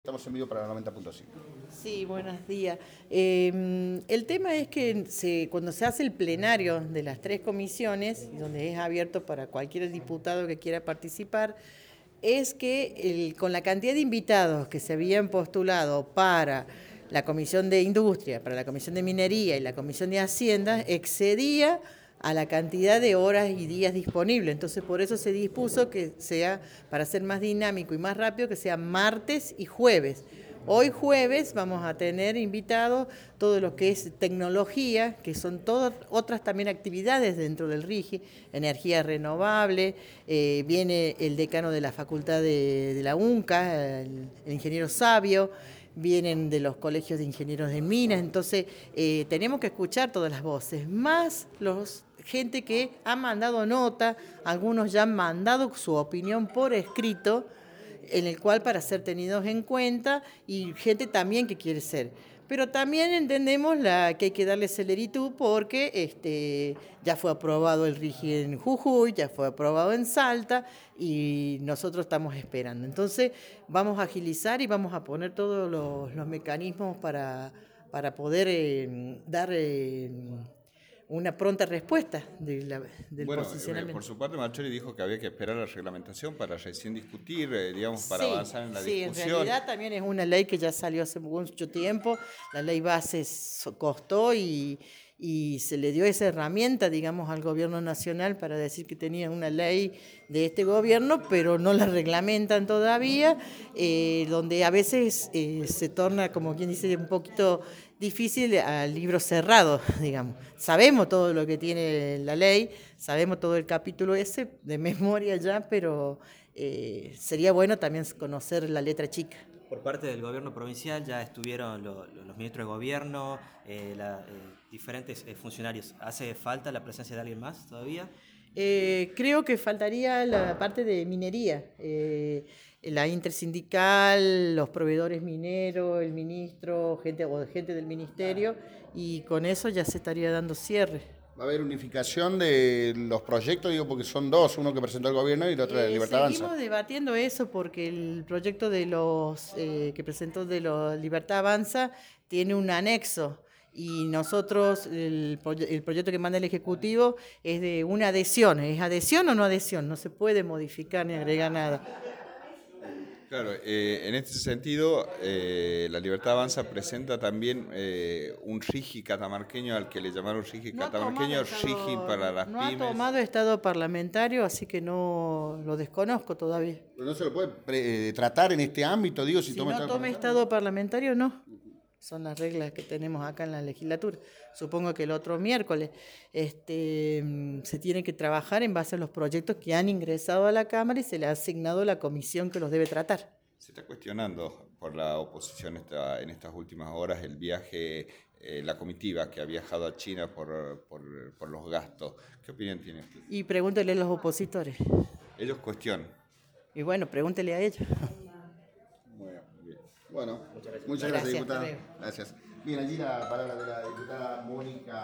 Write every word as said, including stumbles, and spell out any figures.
Estamos en vivo para la noventa punto cinco. Sí, buenos días. Eh, el tema es que se, cuando se hace el plenario de las tres comisiones, donde es abierto para cualquier diputado que quiera participar, es que el, con la cantidad de invitados que se habían postulado para la Comisión de Industria, para la Comisión de Minería y la Comisión de Hacienda, excedía a la cantidad de horas y días disponibles. Entonces, por eso se dispuso que sea, para ser más dinámico y más rápido, que sea martes y jueves. Hoy jueves vamos a tener invitados todo lo que es tecnología, que son todas otras también actividades dentro del RIGI, energía renovable, eh, viene el decano de la Facultad de, de la UNCA, el, el ingeniero Sabio, vienen de los colegios de ingenieros de minas, entonces eh, tenemos que escuchar todas las voces, más los gente que ha mandado nota, algunos ya han mandado su opinión por escrito, en el cual para ser tenidos en cuenta, y gente también que quiere ser. Pero también entendemos la, que hay que darle celeritud porque este, ya fue aprobado el RIGI en Jujuy, ya fue aprobado en Salta y nosotros estamos esperando. Entonces vamos a agilizar y vamos a poner todos los, los mecanismos para, para poder eh, dar... Eh, una pronta respuesta de la, del bueno, posicionamiento. Eh, por su parte, Marchori dijo que había que esperar la reglamentación para recién discutir, eh, digamos, para sí, avanzar en la sí, discusión. Sí, en realidad también es una ley que ya salió hace mucho tiempo, la ley base costó y, y se le dio esa herramienta, digamos, al gobierno nacional para decir que tenía una ley de este gobierno, pero no la reglamentan todavía, eh, donde a veces eh, se torna, como quien dice, un poquito difícil al libro cerrado, digamos. Sabemos todo lo que tiene la ley, sabemos todo el capítulo ese de memoria ya, pero eh, sería bueno también conocer la letra chica. Por parte del gobierno provincial ya estuvieron lo, lo, los ministros de gobierno, eh, la, eh, diferentes eh, funcionarios. ¿Hace falta la presencia de alguien más todavía? Eh, creo que faltaría la parte de minería, eh, la intersindical, los proveedores mineros, el ministro, gente o gente del ministerio, y con eso ya se estaría dando cierre. ¿Va a haber unificación de los proyectos? Digo, porque son dos, uno que presentó el gobierno y el otro de Eh, Libertad Avanza. Seguimos debatiendo eso porque el proyecto de los eh, que presentó de los Libertad Avanza tiene un anexo y nosotros, el, el proyecto que manda el Ejecutivo es de una adhesión. ¿Es adhesión o no adhesión? No se puede modificar ni agregar nada. Claro, eh, en este sentido, eh, la Libertad Avanza presenta también eh, un RIGI catamarqueño al que le llamaron RIGI No catamarqueño, RIGI para las no pymes. No ha tomado estado parlamentario, así que no lo desconozco todavía. Pero no se lo puede pre- eh, tratar en este ámbito, digo, si, Si toma no estado toma parlamentario. estado parlamentario, no. Son las reglas que tenemos acá en la legislatura. Supongo que el otro miércoles este, se tiene que trabajar en base a los proyectos que han ingresado a la Cámara y se le ha asignado la comisión que los debe tratar. Se está cuestionando por la oposición esta, en estas últimas horas el viaje, eh, la comitiva que ha viajado a China por, por, por los gastos. ¿Qué opinión tiene usted? Y pregúntele a los opositores. Ellos cuestionan. Y bueno, pregúntele a ellos. Bueno, bien. Bueno, muchas gracias, Gracias, diputada. hasta luego. Gracias. Bien, allí la palabra de la diputada Mónica.